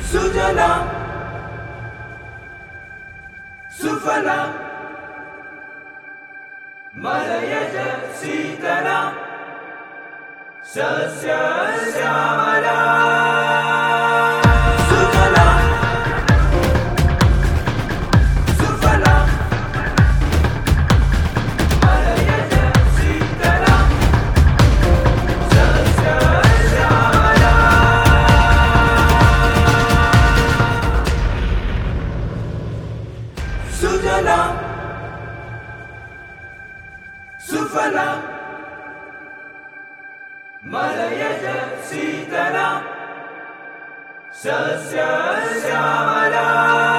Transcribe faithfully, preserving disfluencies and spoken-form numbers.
Sujala సుఫలా మలయజ Shitala సస్యశ్యామలా Sujala సుఫలా మలయజ Shitala సస్యశ్యామలా Sujala సుఫలా మలయజ Shitala సస్యశ్యామలా